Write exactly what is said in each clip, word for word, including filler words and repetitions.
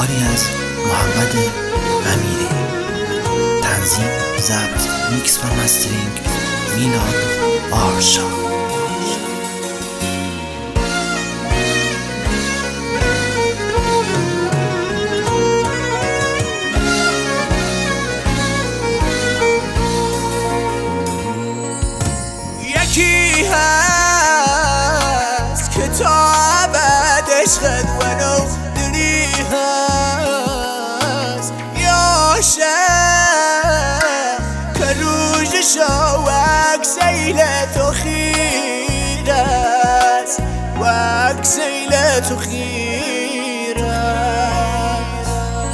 کاری از محمد امیری. تنظیم، ضبط، میکس و مسترینگ میلاد آرشا. یکی هست که تا ابد عشقت ولو دلی هست، یا شب که روزشا وک سیل تو خیر است، وک سیل تو خیر است.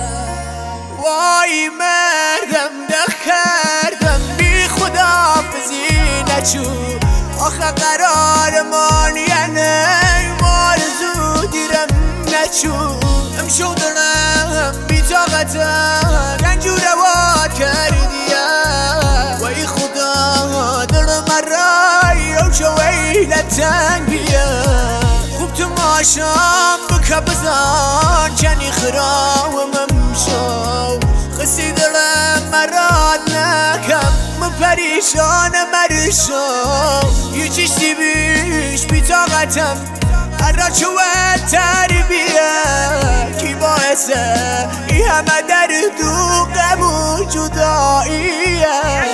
وای مردم دق کردم بی خدافزی نچو، آخه قرارمان یعنی مارزو دیرم نچو. امشو دارم بی طاقتم رنجو رواد کردیم، وای خدا دارم رای او چو ویلت تنگیم. خوب تو ماشام بکه بزن کنی خراوم امشو، خسی دارم مراد نکم پریشان مرشو. یه چشتی بیش بی طاقتم هر چو تربیه، کی باعثه ای همه درد و غم و جداییه.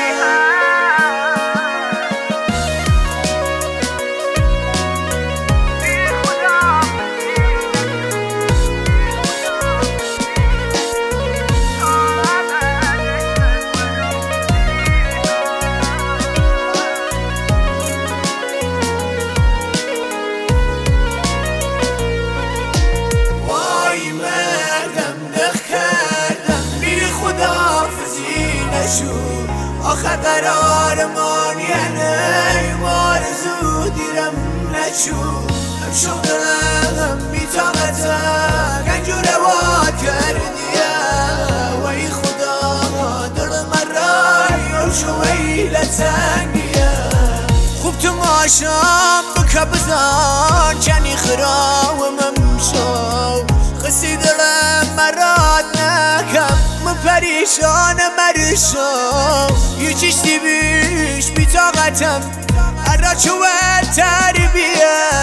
آخه قرارمان یعنی مارزو دیرم نچو. امشو دارم بی طاقتم رنجو رواد کردیم، وای خدا دارم رای او شو ویلت تنگیم. خوب تو ماشام بکه بزن کنی خراوم امشو، خسی دارم مراد نکم پریشان مرشو. یه چشتی بیش بی طاقتم هر چو تربیه،